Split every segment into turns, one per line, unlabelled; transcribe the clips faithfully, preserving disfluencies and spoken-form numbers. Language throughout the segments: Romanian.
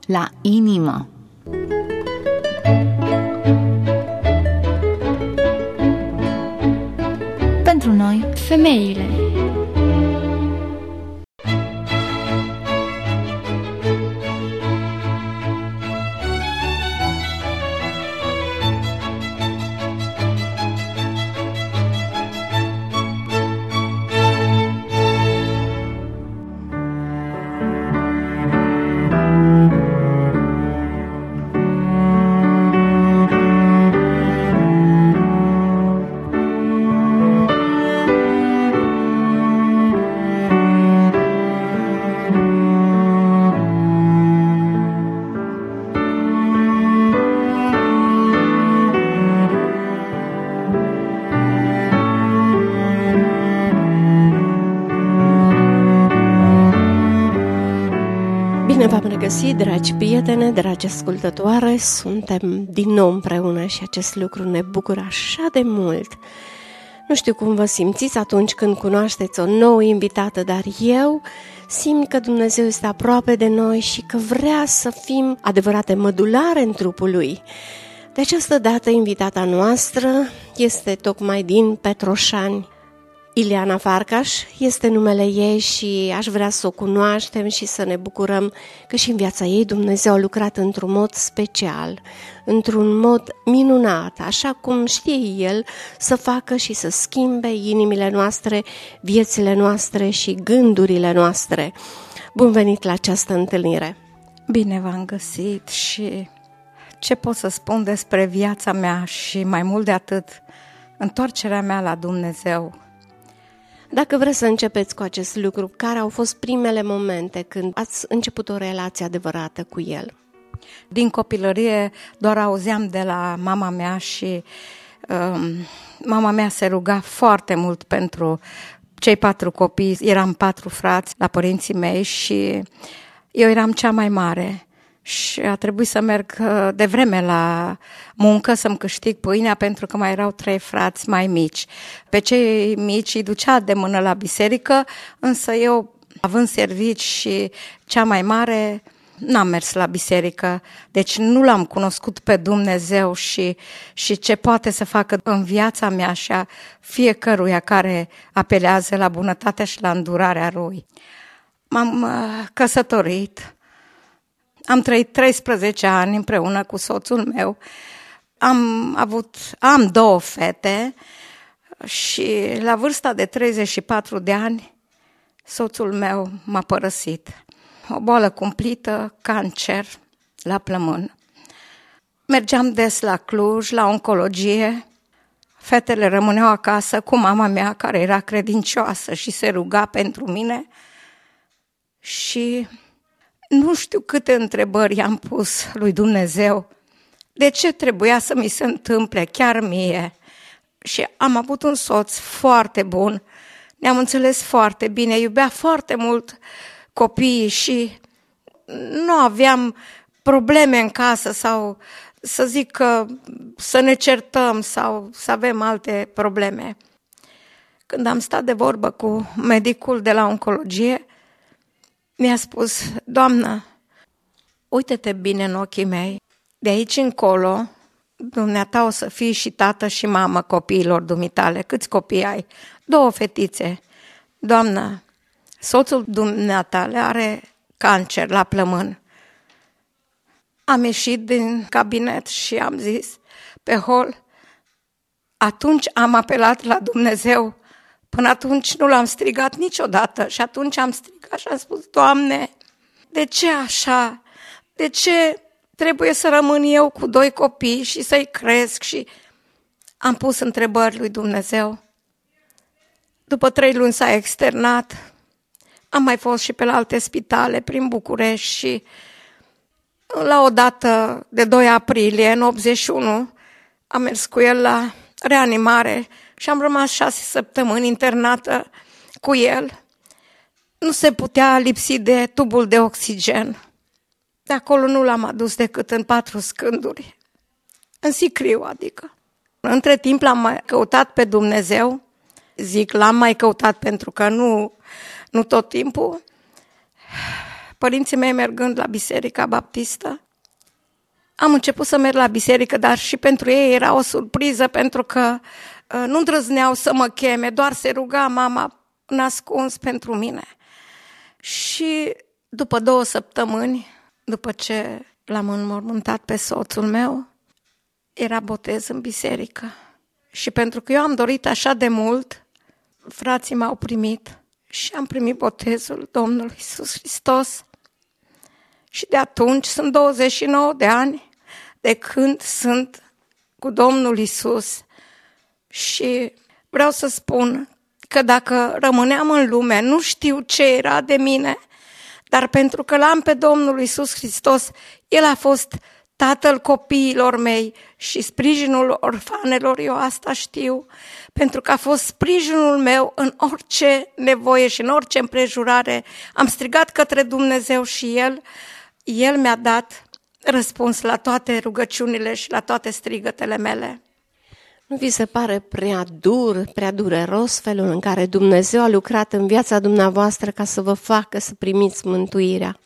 la inimă. Pentru noi,
femeile.
Bine v-am regăsit, dragi prietene, dragi ascultătoare, suntem din nou împreună și acest lucru ne bucură așa de mult. Nu știu cum vă simțiți atunci când cunoașteți o nouă invitată, dar eu simt că Dumnezeu este aproape de noi și că vrea să fim adevărate mădulare în trupul Lui. De această dată, invitata noastră este tocmai din Petroșani. Ileana Farcaș este numele ei și aș vrea să o cunoaștem și să ne bucurăm că și în viața ei Dumnezeu a lucrat într-un mod special, într-un mod minunat, așa cum știe El să facă și să schimbe inimile noastre, viețile noastre și gândurile noastre. Bun venit la această întâlnire!
Bine v-am găsit și ce pot să spun despre viața mea și mai mult de atât, întoarcerea mea la Dumnezeu.
Dacă vreți să începeți cu acest lucru, care au fost primele momente când ați început o relație adevărată cu El?
Din copilărie doar auzeam de la mama mea și um, mama mea se ruga foarte mult pentru cei patru copii. Eram patru frați la părinții mei și eu eram cea mai mare. Și a trebuit să merg de vreme la muncă să-mi câștig pâinea pentru că mai erau trei frați mai mici. Pe cei mici îi ducea de mână la biserică, însă eu, având servici și cea mai mare, n-am mers la biserică. Deci nu l-am cunoscut pe Dumnezeu și, și ce poate să facă în viața mea și a fiecăruia care apelează la bunătatea și la îndurarea Lui. M-am căsătorit. Am trăit treisprezece ani împreună cu soțul meu, am avut, am două fete și la vârsta de treizeci și patru de ani soțul meu m-a părăsit. O boală cumplită, cancer la plămân. Mergeam des la Cluj, la oncologie, fetele rămâneau acasă cu mama mea care era credincioasă și se ruga pentru mine și... Nu știu câte întrebări i-am pus lui Dumnezeu, de ce trebuia să mi se întâmple chiar mie. Și am avut un soț foarte bun, ne-am înțeles foarte bine, iubea foarte mult copiii și nu aveam probleme în casă sau să zic că să ne certăm sau să avem alte probleme. Când am stat de vorbă cu medicul de la oncologie, mi-a spus, Doamnă, uite-te bine în ochii mei, de aici încolo, dumneata o să fii și tată și mamă copiilor dumitale. Câți copii ai? Două fetițe. Doamnă, soțul dumneatale are cancer la plămân. Am ieșit din cabinet și am zis pe hol, atunci am apelat la Dumnezeu. Până atunci nu l-am strigat niciodată și atunci am strigat și am spus, Doamne, de ce așa? De ce trebuie să rămân eu cu doi copii și să-i cresc? Și am pus întrebări lui Dumnezeu. După trei luni s-a externat, am mai fost și pe la alte spitale prin București și la o dată de doi aprilie, în optzeci și unu, am mers cu el la reanimare și am rămas șase săptămâni internată cu el. Nu se putea lipsi de tubul de oxigen. De acolo nu l-am adus decât în patru scânduri, în sicriu adică. Între timp l-am mai căutat pe Dumnezeu, zic l-am mai căutat pentru că nu, nu tot timpul. părinții mei mergând la Biserica Baptistă. Am început să merg la biserică, dar și pentru ei era o surpriză, pentru că uh, nu îndrăzneau să mă cheme, doar se ruga mama în ascuns pentru mine. Și după două săptămâni, după ce l-am înmormântat pe soțul meu, era botez în biserică. Și pentru că eu am dorit așa de mult, frații m-au primit și am primit botezul Domnului Iisus Hristos. Și de atunci sunt douăzeci și nouă de ani de când sunt cu Domnul Iisus. Și vreau să spun că dacă rămâneam în lume, nu știu ce era de mine, dar pentru că l-am pe Domnul Iisus Hristos, El a fost tatăl copiilor mei și sprijinul orfanelor, eu asta știu, pentru că a fost sprijinul meu în orice nevoie și în orice împrejurare. Am strigat către Dumnezeu și El, El mi-a dat răspuns la toate rugăciunile și la toate strigătele mele.
Nu vi se pare prea dur, prea dureros felul în care Dumnezeu a lucrat în viața dumneavoastră ca să vă facă să primiți mântuirea?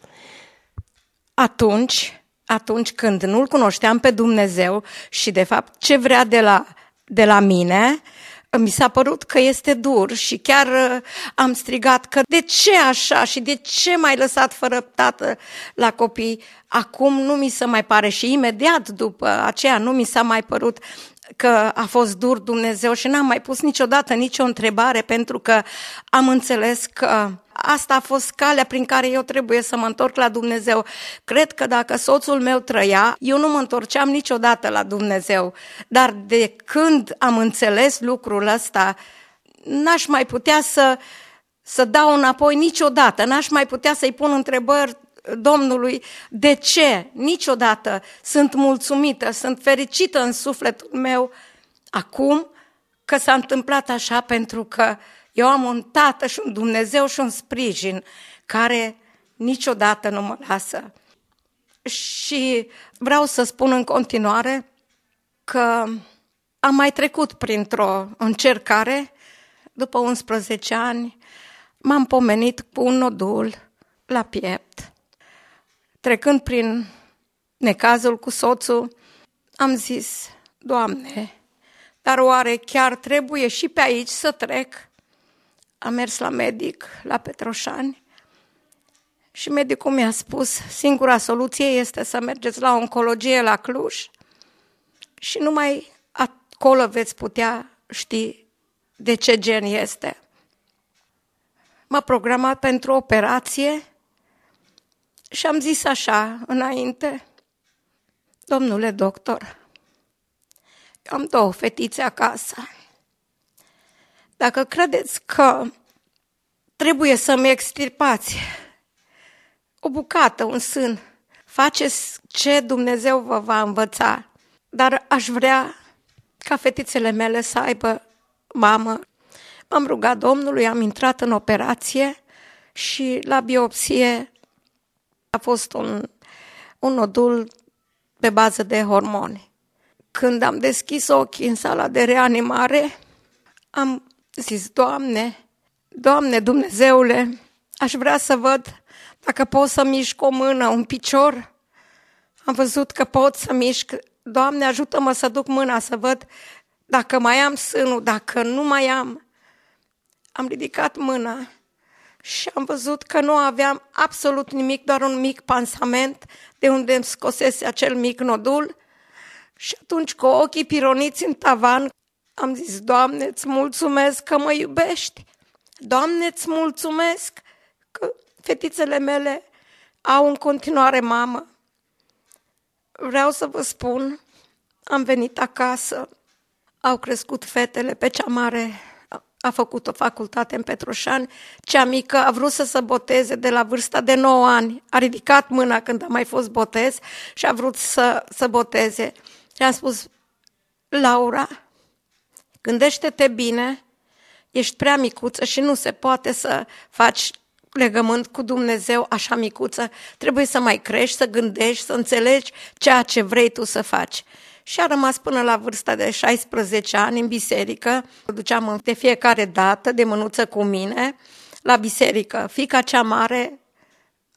Atunci, atunci când nu-L cunoșteam pe Dumnezeu și de fapt ce vrea de la, de la mine, mi s-a părut că este dur și chiar am strigat că de ce așa și de ce m-ai lăsat fără tată la copii? Acum nu mi se mai pare și imediat după aceea nu mi s-a mai părut că a fost dur Dumnezeu și n-am mai pus niciodată nicio întrebare, pentru că am înțeles că asta a fost calea prin care eu trebuie să mă întorc la Dumnezeu. Cred că dacă soțul meu trăia, eu nu mă întorceam niciodată la Dumnezeu, dar de când am înțeles lucrul ăsta, n-aș mai putea să, să dau înapoi niciodată, n-aș mai putea să-i pun întrebări Domnului, de ce? Niciodată. Sunt mulțumită, sunt fericită în sufletul meu acum că s-a întâmplat așa, pentru că eu am un tată și un Dumnezeu și un sprijin care niciodată nu mă lasă. Și vreau să spun în continuare că am mai trecut printr-o încercare. După unsprezece ani m-am pomenit cu un nodul la piept. Trecând prin necazul cu soțul, am zis, Doamne, dar oare chiar trebuie și pe aici să trec? Am mers la medic, la Petroșani, și medicul mi-a spus, singura soluție este să mergeți la oncologie la Cluj și numai acolo veți putea ști de ce gen este. M-a programat pentru operație și am zis așa înainte, domnule doctor, eu am două fetițe acasă. Dacă credeți că trebuie să-mi extirpați o bucată, un sân, faceți ce Dumnezeu vă va învăța, dar aș vrea ca fetițele mele să aibă mamă. M-am rugat Domnului, am intrat în operație și la biopsie a fost un, un nodul pe bază de hormoni. Când am deschis ochii în sala de reanimare, am zis, Doamne, Doamne Dumnezeule, aș vrea să văd dacă pot să mișc o mână, un picior. Am văzut că pot să mișc. Doamne, ajută-mă să duc mâna să văd dacă mai am sânul, dacă nu mai am. Am ridicat mâna și am văzut că nu aveam absolut nimic, doar un mic pansament de unde îmi scosese acel mic nodul. Și atunci, cu ochii pironiți în tavan, am zis, Doamne, îți mulțumesc că mă iubești. Doamne, îți mulțumesc că fetițele mele au în continuare mamă. Vreau să vă spun, am venit acasă, au crescut fetele, pe cea mare a făcut o facultate în Petroșani, cea mică a vrut să se boteze de la vârsta de nouă ani, a ridicat mâna când a mai fost botez și a vrut să se boteze. Și am spus, Laura, gândește-te bine, ești prea micuță și nu se poate să faci legământ cu Dumnezeu așa micuță, trebuie să mai crești, să gândești, să înțelegi ceea ce vrei tu să faci. Și a rămas până la vârsta de șaisprezece ani în biserică, o duceam de fiecare dată de mânuță cu mine la biserică. Fiica cea mare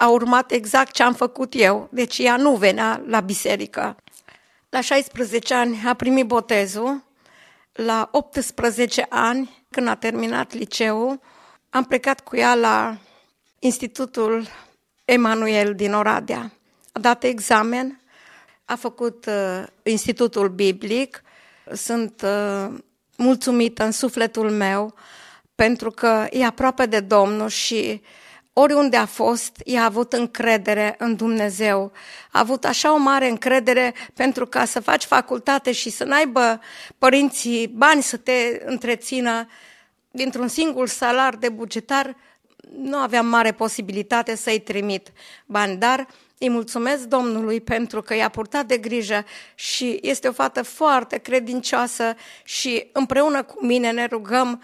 a urmat exact ce am făcut eu, deci ea nu venea la biserică. La șaisprezece ani a primit botezul, la optsprezece ani, când a terminat liceul, am plecat cu ea la Institutul Emanuel din Oradea. A dat examen, a făcut uh, Institutul Biblic. Sunt uh, mulțumită în sufletul meu pentru că e aproape de Domnul și oriunde a fost, ea a avut încredere în Dumnezeu. A avut așa o mare încredere pentru ca să faci facultate și să n-aibă părinții bani să te întrețină dintr-un singur salar de bugetar. Nu aveam mare posibilitate să-i trimit bani, dar îi mulțumesc Domnului pentru că i-a purtat de grijă și este o fată foarte credincioasă și împreună cu mine ne rugăm.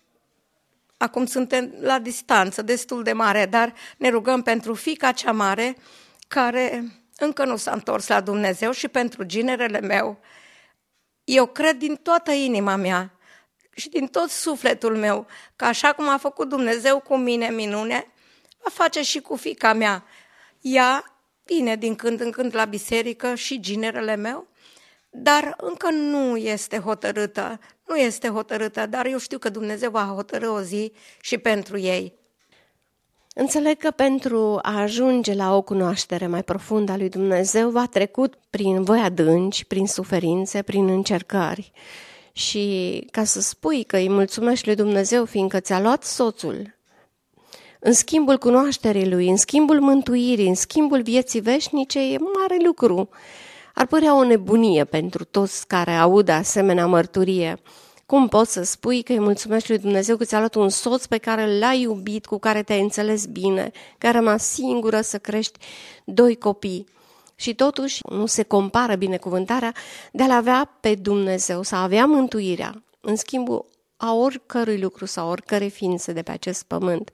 Acum suntem la distanță destul de mare, dar ne rugăm pentru fiica cea mare care încă nu s-a întors la Dumnezeu și pentru ginerele meu. Eu cred din toată inima mea și din tot sufletul meu că așa cum a făcut Dumnezeu cu mine minune, va face și cu fiica mea. Ea vine din când în când la biserică și ginerele meu, dar încă nu este hotărâtă, nu este hotărâtă, dar eu știu că Dumnezeu va hotărâ o zi și pentru ei.
Înțeleg că pentru a ajunge la o cunoaștere mai profundă a lui Dumnezeu v-a trecut prin voi adânci, prin suferințe, prin încercări. Și ca să spui că îi mulțumești lui Dumnezeu fiindcă ți-a luat soțul, în schimbul cunoașterii lui, în schimbul mântuirii, în schimbul vieții veșnice, e mare lucru. Ar părea o nebunie pentru toți care aud asemenea mărturie. Cum poți să spui că îi mulțumești lui Dumnezeu că ți-a luat un soț pe care l-ai iubit, cu care te-ai înțeles bine, care a rămas singură să crești doi copii? Și totuși nu se compară binecuvântarea de a-L avea pe Dumnezeu, să avea mântuirea, în schimbul a oricărui lucru sau oricărei ființe de pe acest pământ.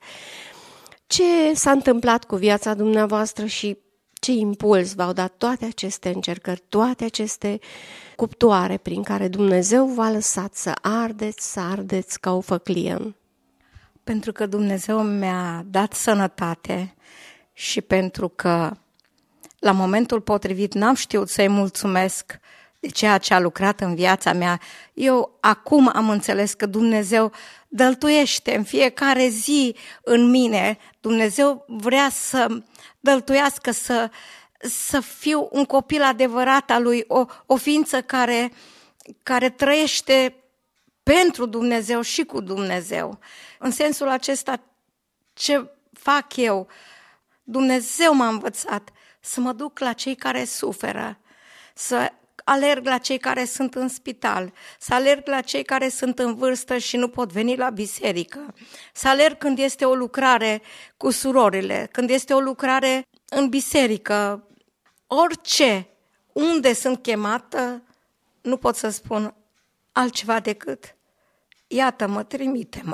Ce s-a întâmplat cu viața dumneavoastră și ce impuls v-au dat toate aceste încercări, toate aceste cuptoare prin care Dumnezeu v-a lăsat să ardeți, să ardeți ca o făclie?
Pentru că Dumnezeu mi-a dat sănătate și pentru că la momentul potrivit n-am știut să-i mulțumesc de ceea ce a lucrat în viața mea. Eu acum am înțeles că Dumnezeu dăltuiește în fiecare zi în mine. Dumnezeu vrea să dăltuiască, să, să fiu un copil adevărat al lui, o, o ființă care, care trăiește pentru Dumnezeu și cu Dumnezeu. În sensul acesta, ce fac eu? Dumnezeu m-a învățat să mă duc la cei care suferă, să alerg la cei care sunt în spital, să alerg la cei care sunt în vârstă și nu pot veni la biserică, să alerg când este o lucrare cu surorile, când este o lucrare în biserică, orice, unde sunt chemată, nu pot să spun altceva decât iată-mă, trimite-mă.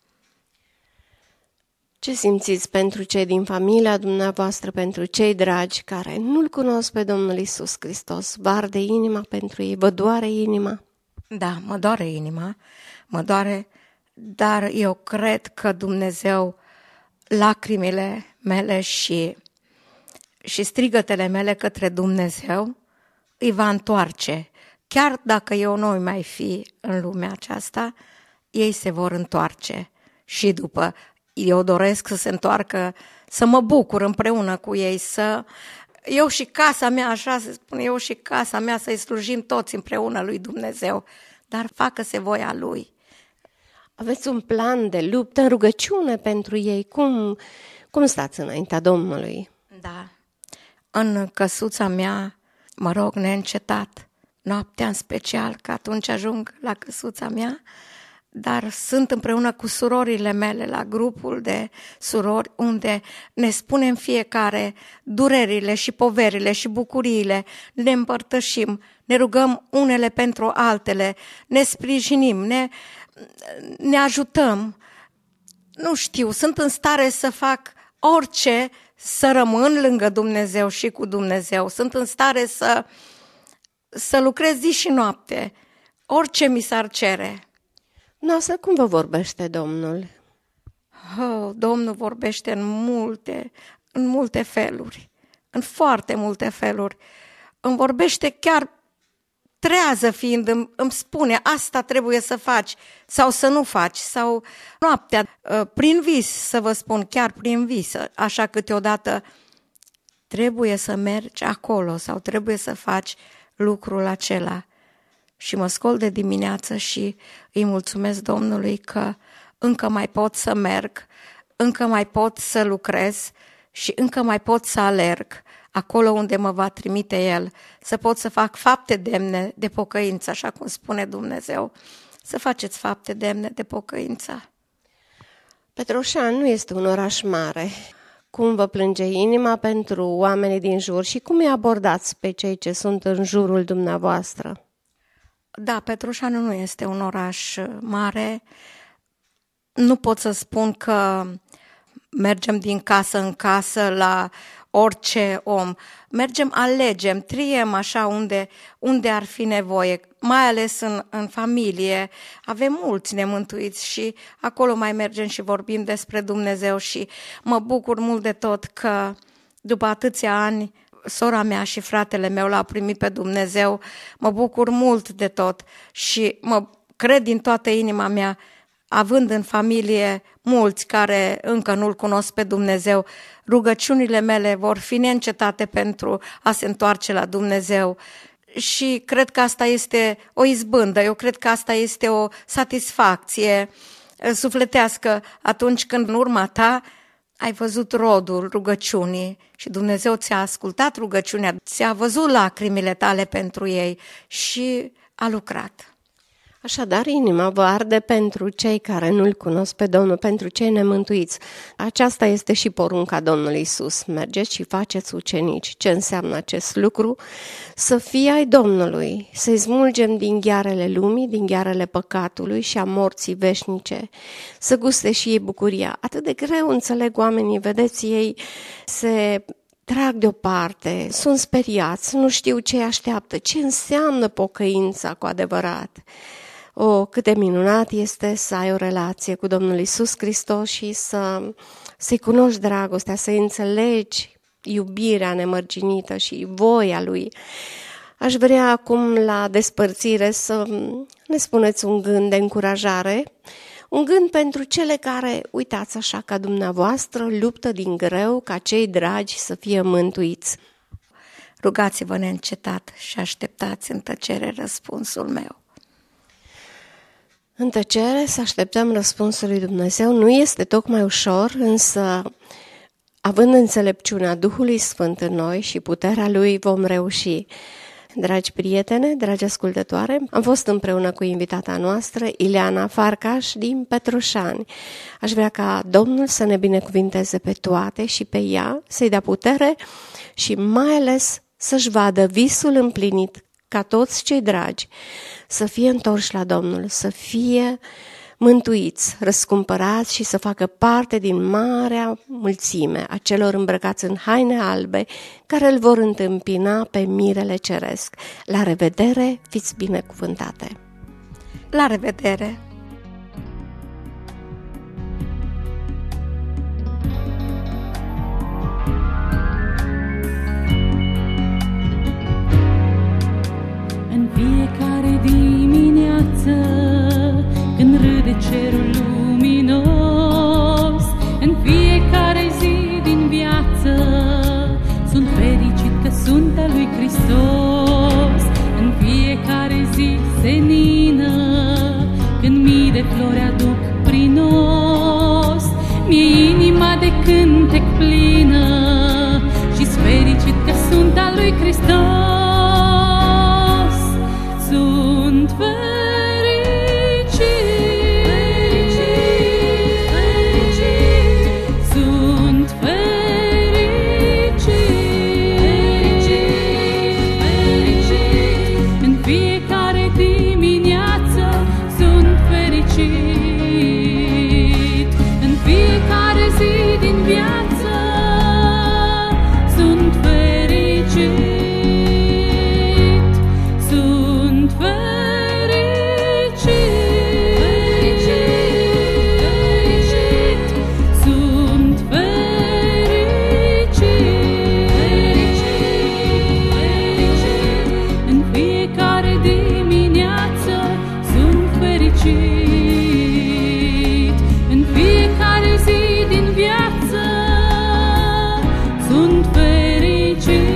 Ce simțiți pentru cei din familia dumneavoastră, pentru cei dragi care nu-L cunosc pe Domnul Iisus Hristos? Vă arde inima pentru ei? Vă doare inima?
Da, mă doare inima, mă doare, dar eu cred că Dumnezeu, lacrimile mele și, și strigătele mele către Dumnezeu îi va întoarce. Chiar dacă eu nu mai fi în lumea aceasta, ei se vor întoarce și după. Eu doresc să se întoarcă, să mă bucur împreună cu ei, să eu și casa mea, așa se spune, eu și casa mea, să-i slujim toți împreună lui Dumnezeu, dar facă-se voia Lui.
Aveți un plan de luptă, în rugăciune pentru ei? Cum, cum stați înaintea Domnului?
Da, în căsuța mea mă rog neîncetat, noaptea în special, că atunci ajung la căsuța mea, dar sunt împreună cu surorile mele la grupul de surori unde ne spunem fiecare durerile și poverile și bucuriile, ne împărtășim, ne rugăm unele pentru altele, ne sprijinim, ne, ne ajutăm. Nu știu, sunt în stare să fac orice să rămân lângă Dumnezeu și cu Dumnezeu. Sunt în stare să, să lucrez zi și noapte, orice mi s-ar cere.
Noastră, cum vă vorbește Domnul?
Oh, Domnul vorbește în multe, în multe feluri, în foarte multe feluri. Îmi vorbește chiar trează fiind, îmi, îmi spune asta trebuie să faci sau să nu faci, sau noaptea, prin vis, să vă spun, chiar prin vis, așa câteodată trebuie să mergi acolo sau trebuie să faci lucrul acela. Și mă scol de dimineață și îi mulțumesc Domnului că încă mai pot să merg, încă mai pot să lucrez și încă mai pot să alerg acolo unde mă va trimite El, să pot să fac fapte demne de pocăință, așa cum spune Dumnezeu, să faceți fapte demne de pocăință.
Petroșani nu este un oraș mare. Cum vă plânge inima pentru oamenii din jur și cum îi abordați pe cei ce sunt în jurul dumneavoastră?
Da, Petroșani nu este un oraș mare. Nu pot să spun că mergem din casă în casă la orice om. Mergem, alegem, triem așa unde, unde ar fi nevoie, mai ales în, în familie. Avem mulți nemântuiți și acolo mai mergem și vorbim despre Dumnezeu și mă bucur mult de tot că după atâția ani sora mea și fratele meu l-au primit pe Dumnezeu. Mă bucur mult de tot și mă cred din toată inima mea, având în familie mulți care încă nu-L cunosc pe Dumnezeu, rugăciunile mele vor fi neîncetate pentru a se întoarce la Dumnezeu. Și cred că asta este o izbândă, eu cred că asta este o satisfacție sufletească atunci când în urma ta ai văzut rodul rugăciunii și Dumnezeu ți-a ascultat rugăciunea, ți-a văzut lacrimile tale pentru ei și a lucrat.
Așadar, inima vă arde pentru cei care nu-L cunosc pe Domnul, pentru cei nemântuiți. Aceasta este și porunca Domnului Iisus. Mergeți și faceți ucenici. Ce înseamnă acest lucru? Să fie ai Domnului, să-i smulgem din ghearele lumii, din ghearele păcatului și a morții veșnice, să guste și ei bucuria. Atât de greu înțeleg oamenii, vedeți, ei se trag deoparte, sunt speriați, nu știu ce îi așteaptă, ce înseamnă pocăința cu adevărat. O, cât de minunat este să ai o relație cu Domnul Iisus Hristos și să, să-i cunoști dragostea, să-i înțelegi iubirea nemărginită și voia Lui. Aș vrea acum la despărțire să ne spuneți un gând de încurajare, un gând pentru cele care, uitați așa ca dumneavoastră, luptă din greu ca cei dragi să fie mântuiți.
Rugați-vă neîncetat și așteptați în tăcere răspunsul meu.
În tăcere să așteptăm răspunsul lui Dumnezeu nu este tocmai ușor, însă având înțelepciunea Duhului Sfânt în noi și puterea Lui vom reuși. Dragi prietene, dragi ascultătoare, am fost împreună cu invitata noastră, Ileana Farcaș din Petroșani. Aș vrea ca Domnul să ne binecuvinteze pe toate și pe ea, să-i dea putere și mai ales să-și vadă visul împlinit ca toți cei dragi, să fie întorși la Domnul, să fie mântuiți, răscumpărați și să facă parte din marea mulțime a celor îmbrăcați în haine albe care îl vor întâmpina pe mirele ceresc. La revedere, fiți binecuvântate!
La revedere!
În fiecare dimineață, când râde cerul luminos, în fiecare zi din viață, sunt fericit că sunt al lui Hristos. În fiecare zi senină, când mii de flori aduc prin nos, mi-e inima de cântec plină și-s fericit că sunt al lui Hristos. Sunt fericit, fericit, sunt fericit, fericit, în fiecare dimineață sunt fericit. în fiecare zi din viață sunt fericit.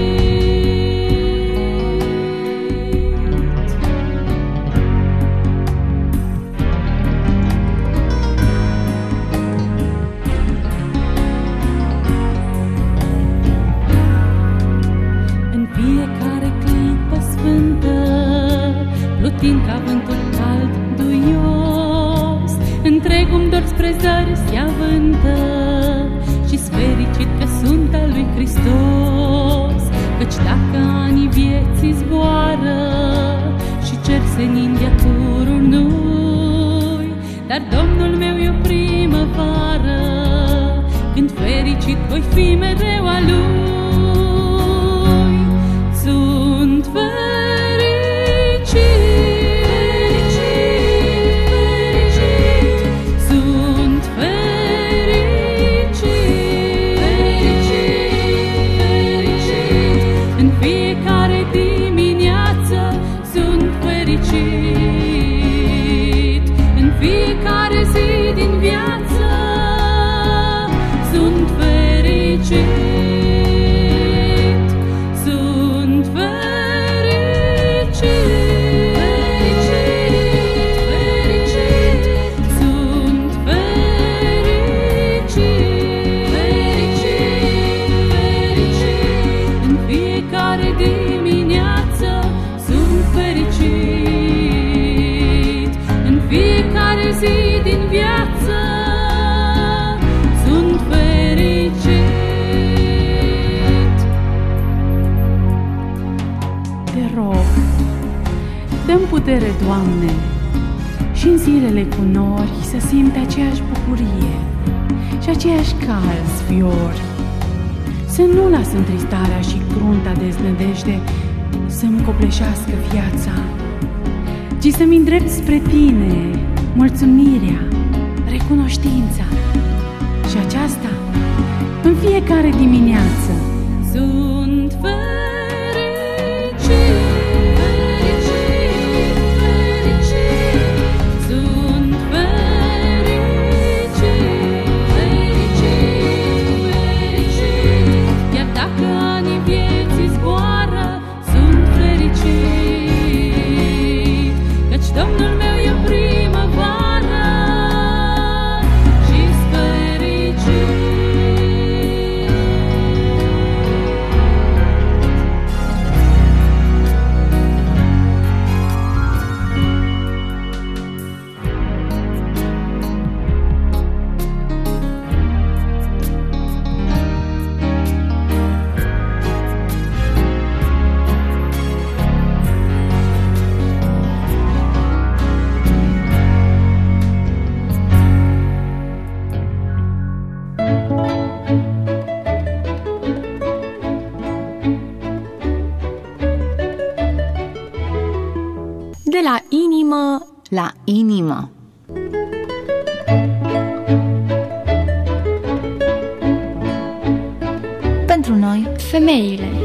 În fiecare clipă sfântă, plutind ca vântul cald duios, întreg-mi dor spre zări se avântă și-s fericit că sunt al lui Hristos. Căci dacă anii vieții zboară și cer senin de-a turului, dar Domnul meu e o primăvară, când fericit voi fi mereu al lui. Sunt fericit, sunt fericit, în fiecare dimineață sunt fericit, în fiecare zi din viață sunt fericit. Zi din viață sunt fericit.
Te rog, dă-mi putere, Doamne, și în zilele cu nori să simt aceeași bucurie și aceeași calzi fiori. Să nu las întristarea și crunta deznădejde să-mi copleșească viața, ci să-mi îndrept spre Tine mulțumirea, recunoștința, și aceasta în fiecare dimineață.
Sunt fericit, fericit, fericit, sunt fericit, fericit, fericit, chiar dacă anii vieții zboară, sunt fericit, căci Domnul meu e primăvară și-s fericit.
De la inimă la inimă. Pentru noi,
femeile.